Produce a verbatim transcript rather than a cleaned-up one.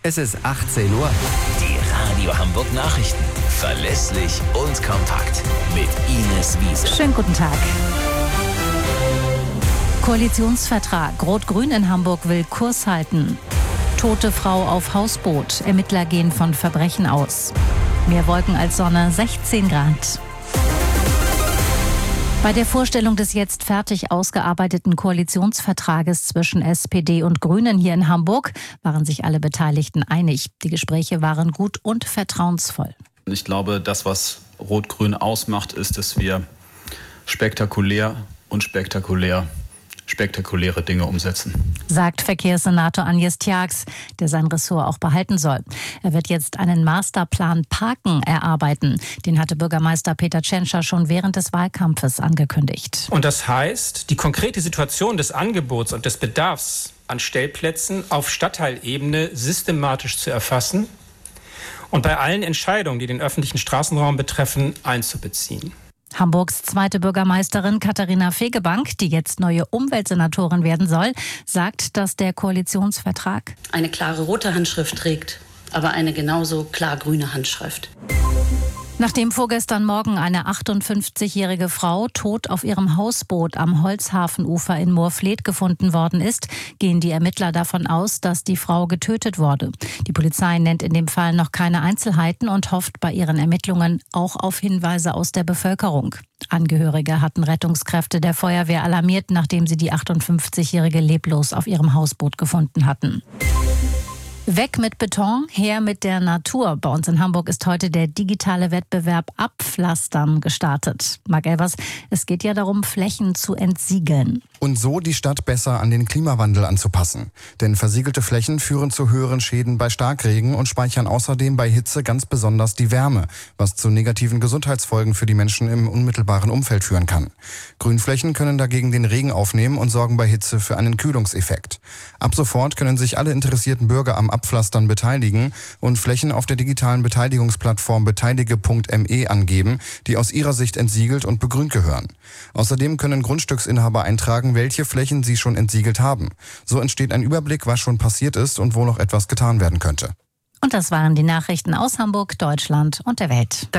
Es ist achtzehn Uhr. Die Radio Hamburg Nachrichten. Verlässlich und kompakt. Mit Ines Wiese. Schönen guten Tag. Koalitionsvertrag. Rot-Grün in Hamburg will Kurs halten. Tote Frau auf Hausboot. Ermittler gehen von Verbrechen aus. Mehr Wolken als Sonne, sechzehn Grad. Bei der Vorstellung des jetzt fertig ausgearbeiteten Koalitionsvertrages zwischen S P D und Grünen hier in Hamburg waren sich alle Beteiligten einig. Die Gespräche waren gut und vertrauensvoll. Ich glaube, das, was Rot-Grün ausmacht, ist, dass wir spektakulär und spektakulär spektakuläre Dinge umsetzen. Sagt Verkehrssenator Agnes Tjax, der sein Ressort auch behalten soll. Er wird jetzt einen Masterplan Parken erarbeiten. Den hatte Bürgermeister Peter Tschentscher schon während des Wahlkampfes angekündigt. Und das heißt, die konkrete Situation des Angebots und des Bedarfs an Stellplätzen auf Stadtteilebene systematisch zu erfassen und bei allen Entscheidungen, die den öffentlichen Straßenraum betreffen, einzubeziehen. Hamburgs zweite Bürgermeisterin Katharina Fegebank, die jetzt neue Umweltsenatorin werden soll, sagt, dass der Koalitionsvertrag eine klare rote Handschrift trägt, aber eine genauso klar grüne Handschrift. Nachdem vorgestern Morgen eine achtundfünfzigjährige Frau tot auf ihrem Hausboot am Holzhafenufer in Moorfleet gefunden worden ist, gehen die Ermittler davon aus, dass die Frau getötet wurde. Die Polizei nennt in dem Fall noch keine Einzelheiten und hofft bei ihren Ermittlungen auch auf Hinweise aus der Bevölkerung. Angehörige hatten Rettungskräfte der Feuerwehr alarmiert, nachdem sie die achtundfünfzigjährige leblos auf ihrem Hausboot gefunden hatten. Weg mit Beton, her mit der Natur. Bei uns in Hamburg ist heute der digitale Wettbewerb Abpflastern gestartet. Marc Elvers, es geht ja darum, Flächen zu entsiegeln. Und so die Stadt besser an den Klimawandel anzupassen. Denn versiegelte Flächen führen zu höheren Schäden bei Starkregen und speichern außerdem bei Hitze ganz besonders die Wärme, was zu negativen Gesundheitsfolgen für die Menschen im unmittelbaren Umfeld führen kann. Grünflächen können dagegen den Regen aufnehmen und sorgen bei Hitze für einen Kühlungseffekt. Ab sofort können sich alle interessierten Bürger am Abpflastern beteiligen und Flächen auf der digitalen Beteiligungsplattform beteilige punkt me angeben, die aus ihrer Sicht entsiegelt und begrünt gehören. Außerdem können Grundstücksinhaber eintragen, welche Flächen sie schon entsiegelt haben. So entsteht ein Überblick, was schon passiert ist und wo noch etwas getan werden könnte. Und das waren die Nachrichten aus Hamburg, Deutschland und der Welt.